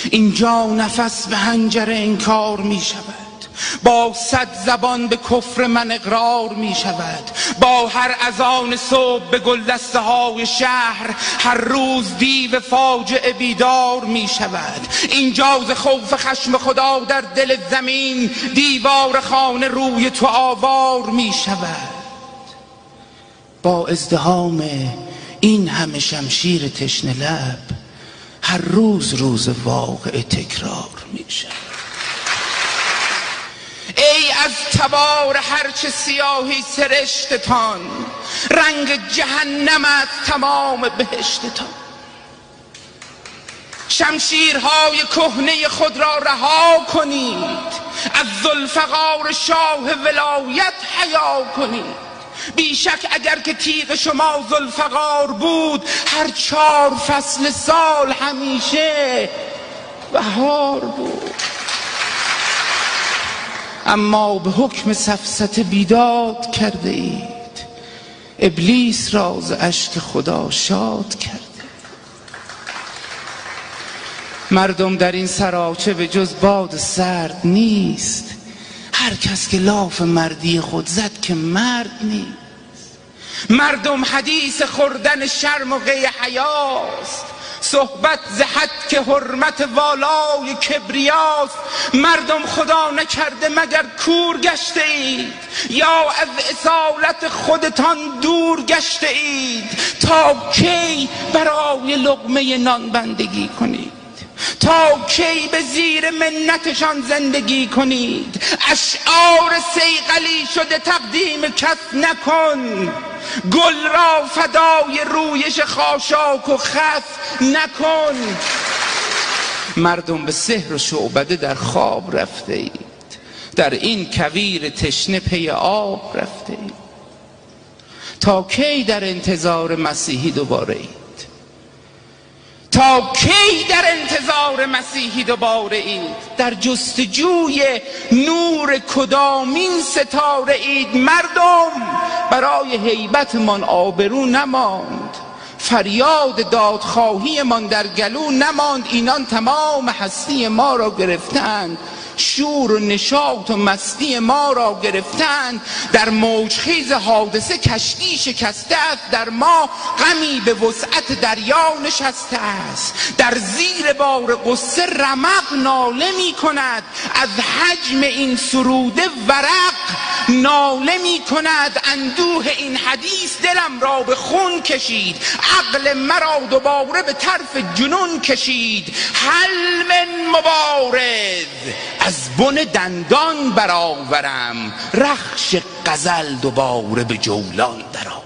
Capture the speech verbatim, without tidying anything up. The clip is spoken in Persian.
اینجا نفس به حنجره انکار می شود، با صد زبان به کفر من اقرار می شود، با هر اذان صبح به گلدسته های شهر هر روز دیو فاجعه بیدار می شود. اینجا ز خوف خشم خدا در دل زمین دیوار خانه روی تو آوار می شود. با ازدحام این همه شمشیر تشنه لب هر روز روز واقع تکرار می شود. ای از تبار هرچه سیاهی سرشتتان، رنگ جهنم از تمام بهشتتان. شمشیرهای کهنه خود را رها کنید، از ذوالفقار شاه ولایت حیا کنید. بیشک اگر که تیغ شما ذوالفقار بود، هر چهار فصل سال همیشه بهار بود. اما به حکم سفسطه بیداد کرده اید، ابلیس را ز اشک خدا شاد کرده. مردم در این سراچه به جز باد سرد نیست، هر کس که لاف مردی خود زد که مرد نیست. مردم حدیث خوردن شرم و قی حیاست، صحبت ز حد که حرمت والای کبریاست. مردم خدا نکرده مگر کور گشته اید، یا از اصالت خودتان دور گشته اید؟ تا کی برای لقمه نان بندگی کنید؟ تا کی به زیر منتشان زندگی کنید؟ اشعار صیقلی شده تقدیم کس نکن، گل را فدای رویش خاشاک و خس نکن. مردم به سحر و شعبده در خواب رفته اید، در این کویر تشنه پی آب رفته اید. تا کی در انتظار مسیحی دوباره اید؟ تا کی در انتظار مسیحی دوباره اید؟ در جستجوی نور کدامین ستاره اید؟ مردم برای هیبت من آبرو نماند، فریاد دادخواهی من در گلو نماند. اینان تمام هستی ما را گرفتند، شور و نشاط و مستی ما را گرفتند. در موجخیز حادثه کشتی شکسته است، در ما غمی به وسعت دریا نشسته است. در زیر بار غصه رمق ناله می کند، از حجم این سروده ورق ناله می کند. اندوه این حدیث دلم را به خون کشید، عقل مرا دوباره به طرف جنون کشید. حل من مبارز از بن دندان برآورم، رخش غزل دوباره به جولان درآورم.